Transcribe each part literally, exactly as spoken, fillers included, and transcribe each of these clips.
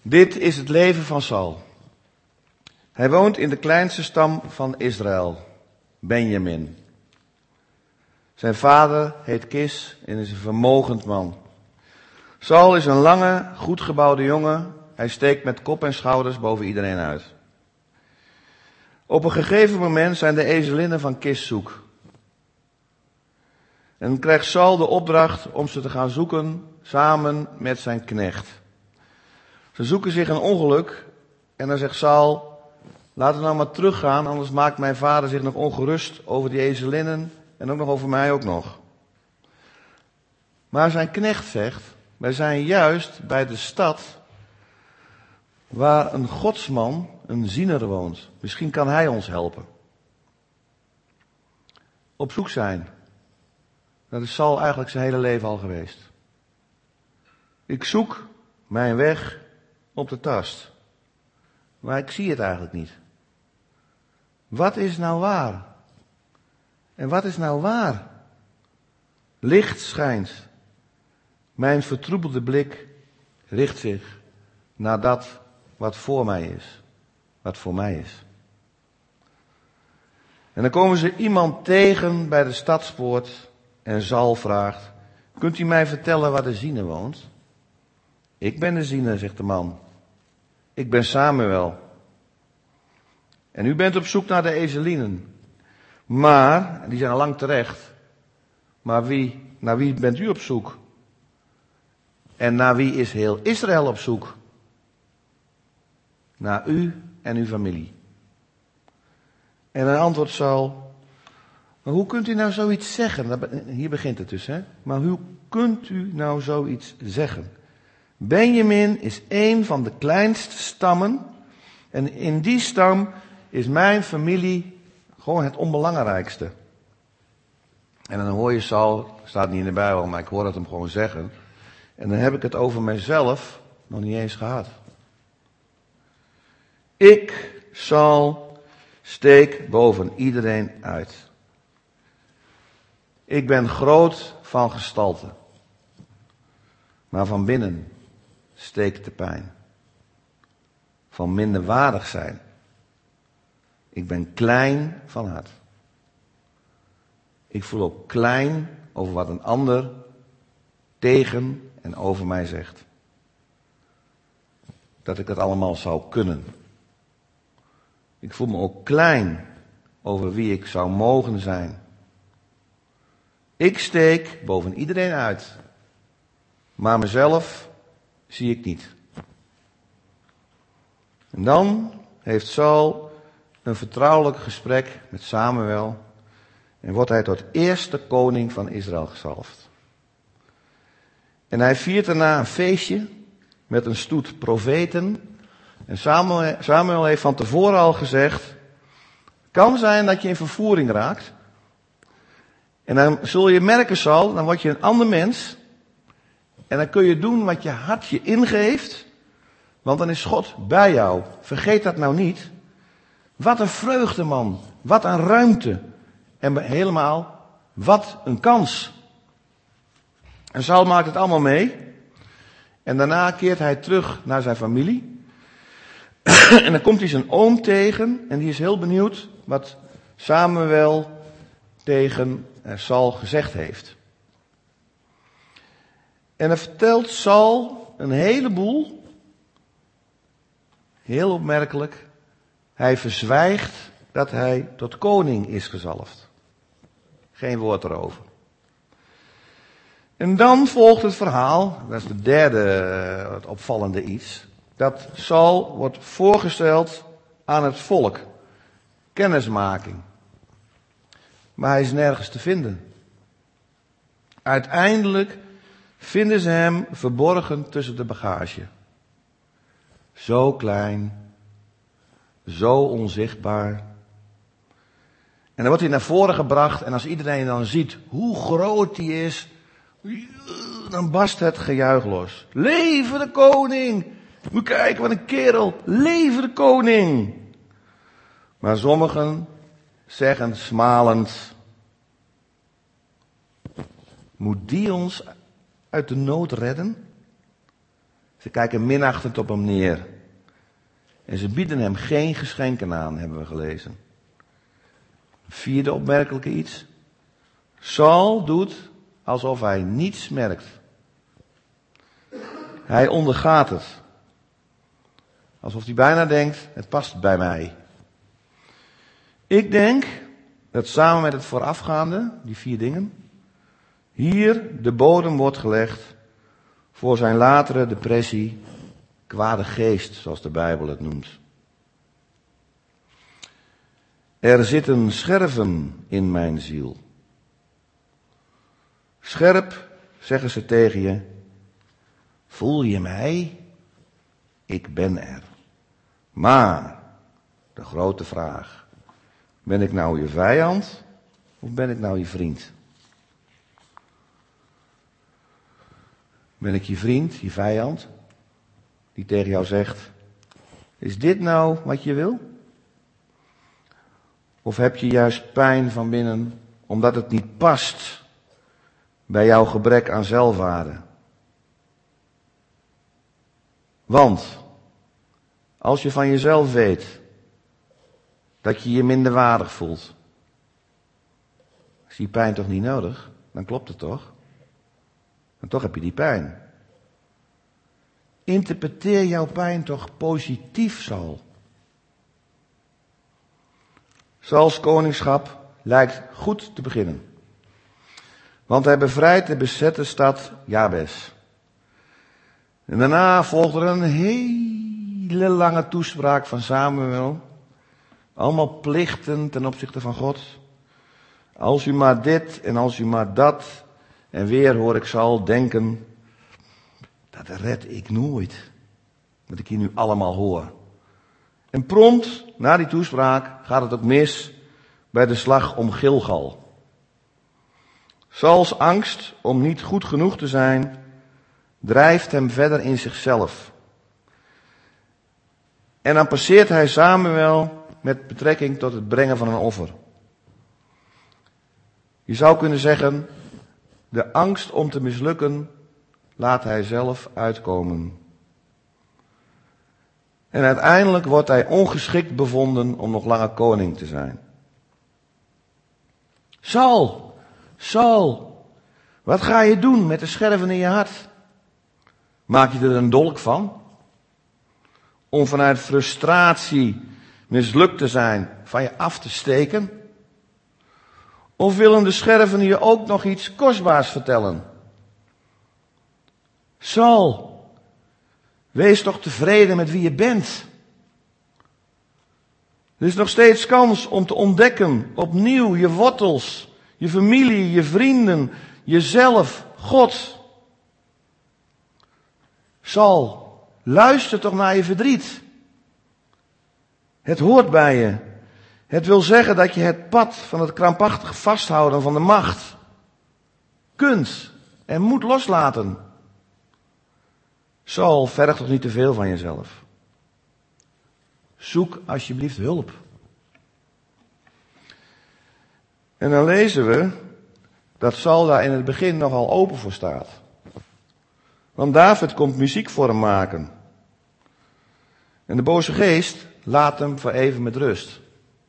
Dit is het leven van Saul. Hij woont in de kleinste stam van Israël, Benjamin. Zijn vader heet Kis en is een vermogend man. Saul is een lange, goed gebouwde jongen. Hij steekt met kop en schouders boven iedereen uit. Op een gegeven moment zijn de ezelinnen van Kis zoek. En dan krijgt Saul de opdracht om ze te gaan zoeken samen met zijn knecht. Ze zoeken zich een ongeluk en dan zegt Saul, laten we nou maar teruggaan, anders maakt mijn vader zich nog ongerust over die ezelinnen en ook nog over mij ook nog. Maar zijn knecht zegt, wij zijn juist bij de stad waar een godsman, een ziener woont. Misschien kan hij ons helpen. Op zoek zijn. Dat is Saul eigenlijk zijn hele leven al geweest. Ik zoek mijn weg op de tast. Maar ik zie het eigenlijk niet. Wat is nou waar? En wat is nou waar? Licht schijnt. Mijn vertroebelde blik richt zich naar dat wat voor mij is. Wat voor mij is. En dan komen ze iemand tegen bij de stadspoort en Saul vraagt, kunt u mij vertellen waar de ziener woont? Ik ben de ziener, zegt de man. Ik ben Samuel. En u bent op zoek naar de ezelinnen. Maar, die zijn al lang terecht. Maar wie, naar wie bent u op zoek? En naar wie is heel Israël op zoek? Naar u en uw familie. En dan antwoordt Saul, maar hoe kunt u nou zoiets zeggen? Hier begint het dus, hè? Maar hoe kunt u nou zoiets zeggen? Benjamin is een van de kleinste stammen. En in die stam is mijn familie gewoon het onbelangrijkste. En dan hoor je Saul, staat niet in de Bijbel, maar ik hoor het hem gewoon zeggen. En dan heb ik het over mijzelf nog niet eens gehad. Ik, Saul, steek boven iedereen uit. Ik ben groot van gestalte. Maar van binnen steekt de pijn. Van minderwaardig zijn. Ik ben klein van hart. Ik voel ook klein over wat een ander tegen en over mij zegt. Dat ik het allemaal zou kunnen. Ik voel me ook klein over wie ik zou mogen zijn. Ik steek boven iedereen uit. Maar mezelf zie ik niet. En dan heeft Saul een vertrouwelijk gesprek met Samuel. En wordt hij tot eerste koning van Israël gezalfd. En hij viert daarna een feestje met een stoet profeten. En Samuel, Samuel heeft van tevoren al gezegd, kan zijn dat je in vervoering raakt. En dan zul je merken, Saul, dan word je een ander mens. En dan kun je doen wat je hart je ingeeft. Want dan is God bij jou. Vergeet dat nou niet. Wat een vreugde, man. Wat een ruimte. En helemaal, wat een kans. En Saul maakt het allemaal mee. En daarna keert hij terug naar zijn familie. En dan komt hij zijn oom tegen. En die is heel benieuwd wat Samuel tegen Saul gezegd heeft. En dan vertelt Saul een heleboel. Heel opmerkelijk. Hij verzwijgt dat hij tot koning is gezalfd. Geen woord erover. En dan volgt het verhaal, dat is de derde het opvallende iets, dat Saul wordt voorgesteld aan het volk. Kennismaking. Maar hij is nergens te vinden. Uiteindelijk vinden ze hem verborgen tussen de bagage. Zo klein, zo onzichtbaar. En dan wordt hij naar voren gebracht en als iedereen dan ziet hoe groot hij is, dan barst het gejuich los. Leven de koning! Moet kijken, wat een kerel! Leven de koning! Maar sommigen zeggen smalend, moet die ons uit de nood redden? Ze kijken minachtend op hem neer. En ze bieden hem geen geschenken aan, hebben we gelezen. Vierde opmerkelijke iets. Saul doet alsof hij niets merkt. Hij ondergaat het. Alsof hij bijna denkt, het past bij mij. Ik denk dat samen met het voorafgaande, die vier dingen, hier de bodem wordt gelegd voor zijn latere depressie, kwade geest, zoals de Bijbel het noemt. Er zitten scherven in mijn ziel. Scherp, zeggen ze tegen je. Voel je mij? Ik ben er. Maar, de grote vraag. Ben ik nou je vijand? Of ben ik nou je vriend? Ben ik je vriend, je vijand? Die tegen jou zegt, is dit nou wat je wil? Of heb je juist pijn van binnen, omdat het niet past bij jouw gebrek aan zelfwaarde? Want, als je van jezelf weet dat je je minderwaardig voelt, is die pijn toch niet nodig? Dan klopt het toch? En toch heb je die pijn. Interpreteer jouw pijn toch positief, Saul. Sauls koningschap lijkt goed te beginnen. Want hij bevrijdt de bezette stad Jabes. En daarna volgt er een hele lange toespraak van Samuel. Allemaal plichten ten opzichte van God. Als u maar dit en als u maar dat. En weer hoor ik Saul denken, dat red ik nooit. Wat ik hier nu allemaal hoor. En prompt, na die toespraak, gaat het ook mis bij de slag om Gilgal. Sauls angst om niet goed genoeg te zijn, drijft hem verder in zichzelf. En dan passeert hij Samuel met betrekking tot het brengen van een offer. Je zou kunnen zeggen, de angst om te mislukken laat hij zelf uitkomen. En uiteindelijk wordt hij ongeschikt bevonden om nog langer koning te zijn. Saul, Saul, wat ga je doen met de scherven in je hart? Maak je er een dolk van? Om vanuit frustratie mislukt te zijn van je af te steken? Of willen de scherven je ook nog iets kostbaars vertellen? Saul, wees toch tevreden met wie je bent. Er is nog steeds kans om te ontdekken, opnieuw, je wortels, je familie, je vrienden, jezelf, God. Saul, luister toch naar je verdriet. Het hoort bij je. Het wil zeggen dat je het pad van het krampachtige vasthouden van de macht kunt en moet loslaten. Saul, verg toch niet te veel van jezelf. Zoek alsjeblieft hulp. En dan lezen we dat Saul daar in het begin nogal open voor staat. Want David komt muziek voor hem maken. En de boze geest laat hem voor even met rust.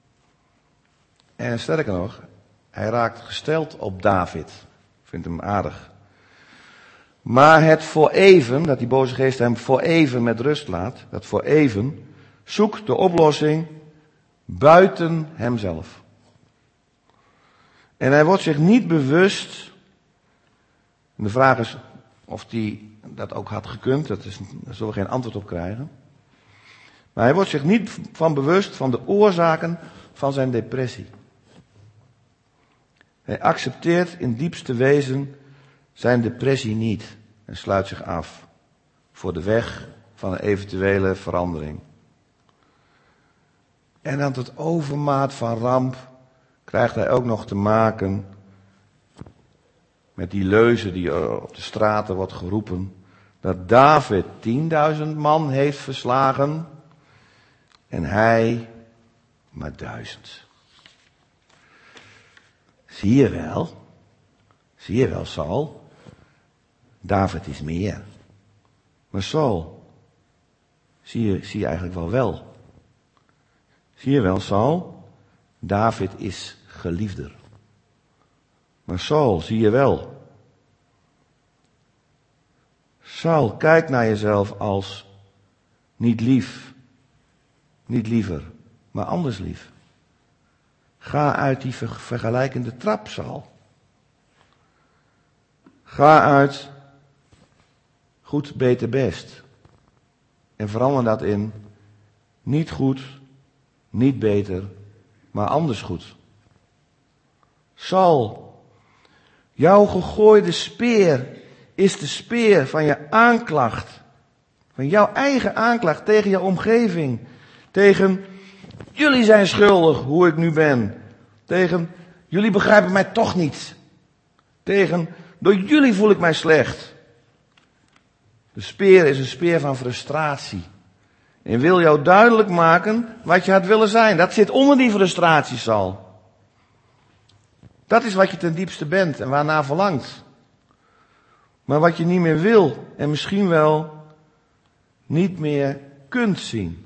En sterker nog, hij raakt gesteld op David. Vindt hem aardig. Maar het voor even, dat die boze geest hem voor even met rust laat, dat voor even, zoekt de oplossing buiten hemzelf. En hij wordt zich niet bewust, en de vraag is of hij dat ook had gekund, dat is, daar zullen we geen antwoord op krijgen. Maar hij wordt zich niet van bewust van de oorzaken van zijn depressie. Hij accepteert in diepste wezen zijn depressie niet en sluit zich af voor de weg van een eventuele verandering. En aan het overmaat van ramp krijgt hij ook nog te maken met die leuze die op de straten wordt geroepen, dat David tienduizend man heeft verslagen en hij maar duizend. Zie je wel, zie je wel, Saul, David is meer. Maar Saul, zie je, zie je eigenlijk wel wel. Zie je wel, Saul? David is geliefder. Maar Saul, zie je wel. Saul, kijk naar jezelf als niet lief, niet liever, maar anders lief. Ga uit die ver- vergelijkende trap, Saul. Ga uit goed, beter, best. En verander dat in niet goed, niet beter, maar anders goed. Saul, jouw gegooide speer is de speer van je aanklacht. Van jouw eigen aanklacht tegen je omgeving. Tegen, jullie zijn schuldig hoe ik nu ben. Tegen, jullie begrijpen mij toch niet. Tegen, door jullie voel ik mij slecht. De speer is een speer van frustratie. En wil jou duidelijk maken wat je had willen zijn. Dat zit onder die frustratie, Saul. Dat is wat je ten diepste bent en waarnaar verlangt. Maar wat je niet meer wil en misschien wel niet meer kunt zien.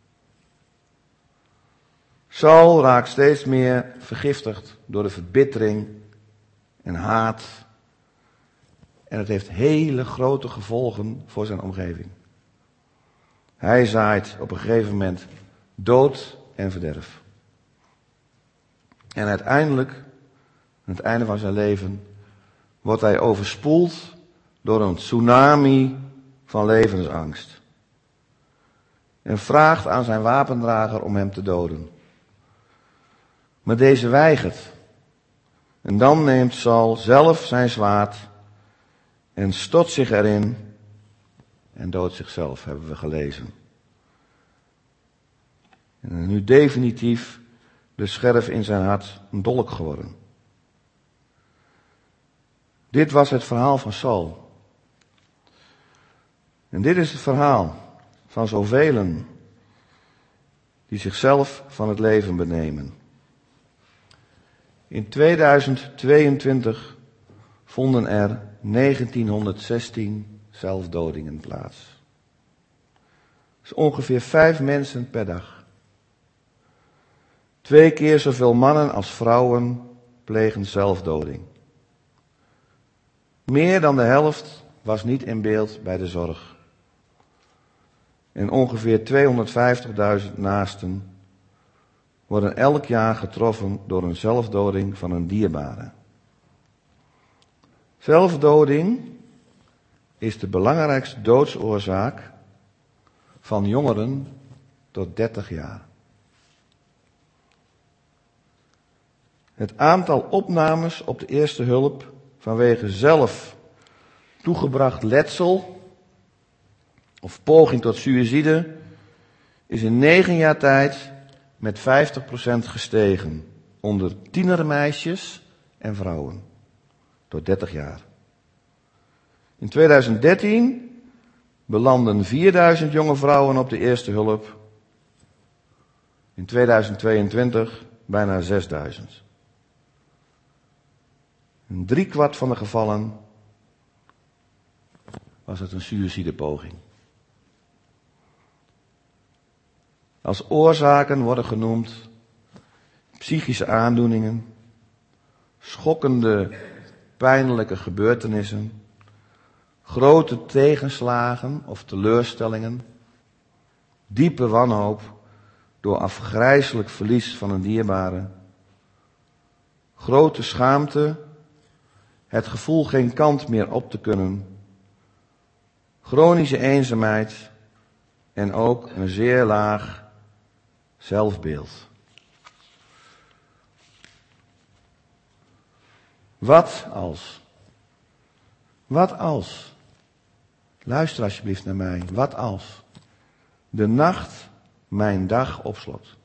Saul raakt steeds meer vergiftigd door de verbittering en haat. En het heeft hele grote gevolgen voor zijn omgeving. Hij zaait op een gegeven moment dood en verderf. En uiteindelijk, aan het einde van zijn leven, wordt hij overspoeld door een tsunami van levensangst. En vraagt aan zijn wapendrager om hem te doden. Maar deze weigert. En dan neemt Saul zelf zijn zwaard en stort zich erin en doodt zichzelf, hebben we gelezen. En nu definitief de scherf in zijn hart een dolk geworden. Dit was het verhaal van Saul. En dit is het verhaal van zoveel die zichzelf van het leven benemen. In tweeduizend tweeëntwintig vonden er negentienhonderdzestien zelfdodingen plaats. Dat is ongeveer vijf mensen per dag. Twee keer zoveel mannen als vrouwen plegen zelfdoding. Meer dan de helft was niet in beeld bij de zorg. En ongeveer tweehonderdvijftigduizend naasten worden elk jaar getroffen door een zelfdoding van een dierbare. Zelfdoding is de belangrijkste doodsoorzaak van jongeren tot dertig jaar. Het aantal opnames op de eerste hulp vanwege zelf toegebracht letsel of poging tot suïcide is in negen jaar tijd met vijftig procent gestegen onder tienermeisjes en vrouwen tot dertig jaar. In tweeduizend dertien belanden vierduizend jonge vrouwen op de eerste hulp. In tweeduizend tweeëntwintig bijna zesduizend. In driekwart van de gevallen was het een suïcidepoging. Als oorzaken worden genoemd psychische aandoeningen, schokkende, pijnlijke gebeurtenissen, grote tegenslagen of teleurstellingen, diepe wanhoop door afgrijselijk verlies van een dierbare, grote schaamte, het gevoel geen kant meer op te kunnen, chronische eenzaamheid en ook een zeer laag zelfbeeld. Wat als? Wat als? Luister alsjeblieft naar mij. Wat als de nacht mijn dag opslot?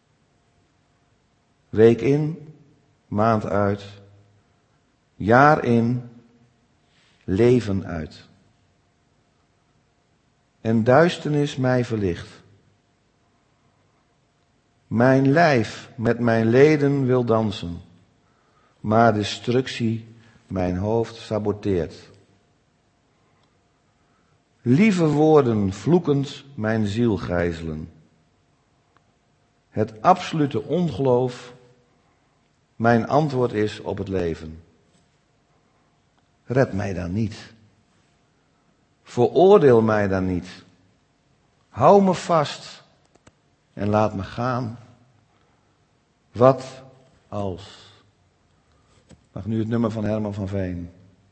Week in, maand uit, jaar in, leven uit. En duisternis mij verlicht. Mijn lijf met mijn leden wil dansen, maar destructie mijn hoofd saboteert. Lieve woorden vloekend mijn ziel gijzelen. Het absolute ongeloof mijn antwoord is op het leven. Red mij dan niet. Veroordeel mij dan niet. Hou me vast en laat me gaan. Wat als? Mag nu het nummer van Herman van Veen.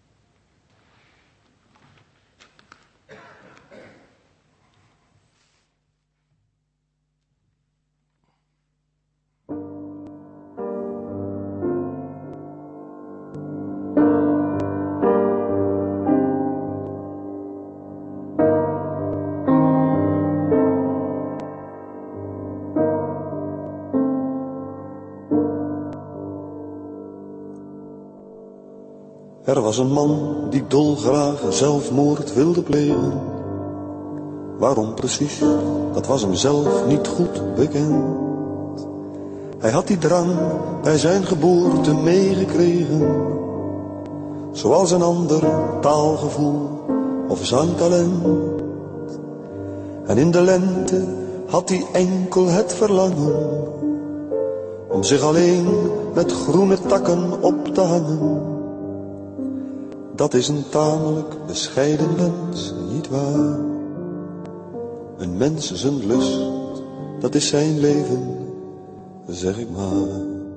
Er was een man die dolgraag zelfmoord wilde plegen. Waarom precies, dat was hem zelf niet goed bekend. Hij had die drang bij zijn geboorte meegekregen, zoals een ander taalgevoel of zangtalent. En in de lente had hij enkel het verlangen om zich alleen met groene takken op te hangen. Dat is een tamelijk bescheiden mens, nietwaar? Een mens zijn lust, dat is zijn leven, zeg ik maar.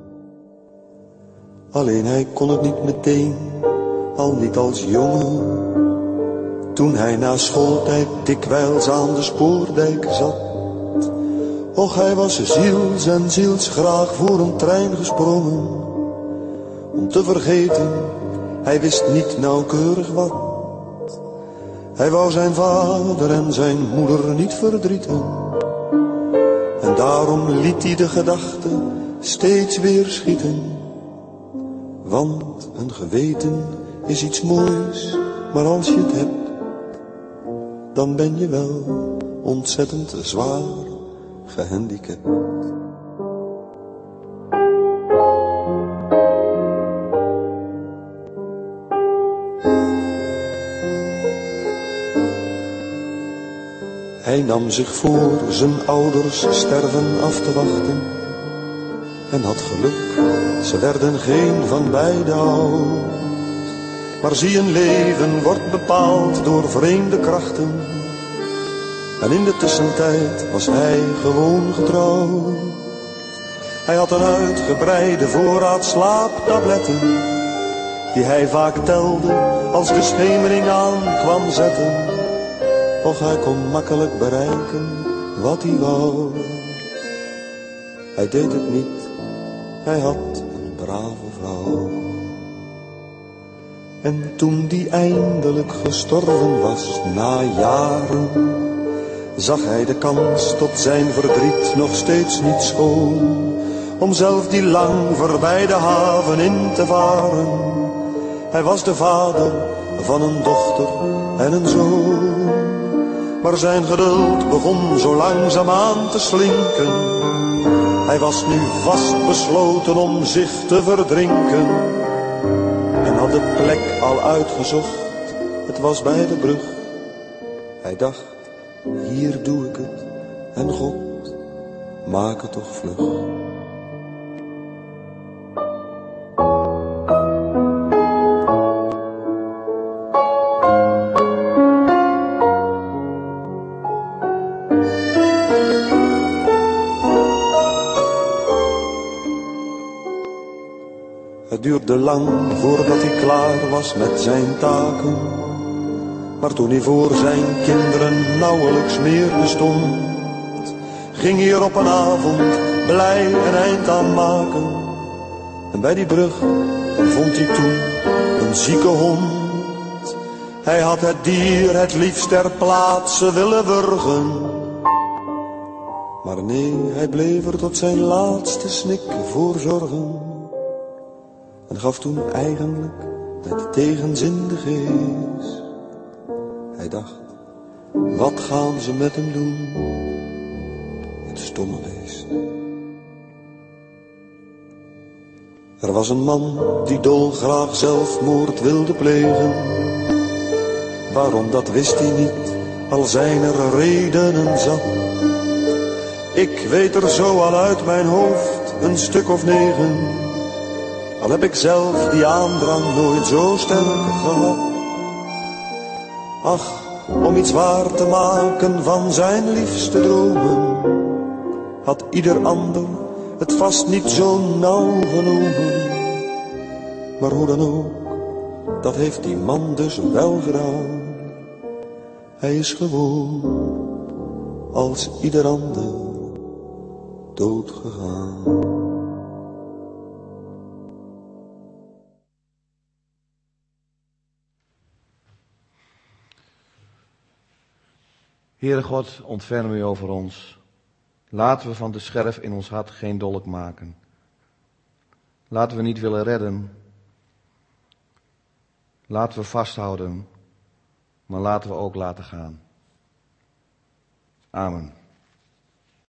Alleen hij kon het niet meteen, al niet als jongen. Toen hij na schooltijd dikwijls aan de spoordijk zat. Och, hij was ziels en ziels graag voor een trein gesprongen, om te vergeten, hij wist niet nauwkeurig wat. Hij wou zijn vader en zijn moeder niet verdrieten. En daarom liet hij de gedachte steeds weer schieten. Want een geweten is iets moois, maar als je het hebt, dan ben je wel ontzettend zwaar gehandicapt. Hij nam zich voor zijn ouders sterven af te wachten en had geluk, ze werden geen van beiden oud. Maar zie, een leven wordt bepaald door vreemde krachten en in de tussentijd was hij gewoon getrouwd. Hij had een uitgebreide voorraad slaaptabletten die hij vaak telde als de schemering aan kwam zetten. Och, hij kon makkelijk bereiken wat hij wou. Hij deed het niet, hij had een brave vrouw. En toen die eindelijk gestorven was, na jaren, zag hij de kans tot zijn verdriet nog steeds niet schoon, om zelf die lang voorbij de haven in te varen. Hij was de vader van een dochter en een zoon. Maar zijn geduld begon zo langzaam aan te slinken. Hij was nu vast besloten om zich te verdrinken. En had de plek al uitgezocht, het was bij de brug. Hij dacht, hier doe ik het, en God, maak het toch vlug. Het duurde lang voordat hij klaar was met zijn taken. Maar toen hij voor zijn kinderen nauwelijks meer bestond, ging hij er op een avond blij een eind aan maken. En bij die brug vond hij toen een zieke hond. Hij had het dier het liefst ter plaatse willen wurgen. Maar nee, hij bleef er tot zijn laatste snik voor zorgen. En gaf toen eigenlijk met tegenzin de geest. Hij dacht, wat gaan ze met hem doen, het stomme beest. Er was een man die dolgraag zelfmoord wilde plegen. Waarom, dat wist hij niet, al zijn er redenen zat. Ik weet er zo al uit mijn hoofd een stuk of negen, al heb ik zelf die aandrang nooit zo sterk gehad. Ach, om iets waar te maken van zijn liefste dromen, had ieder ander het vast niet zo nauw genomen. Maar hoe dan ook, dat heeft die man dus wel gedaan. Hij is gewoon als ieder ander doodgegaan. Heere God, ontferm u over ons. Laten we van de scherf in ons hart geen dolk maken. Laten we niet willen redden. Laten we vasthouden, maar laten we ook laten gaan. Amen.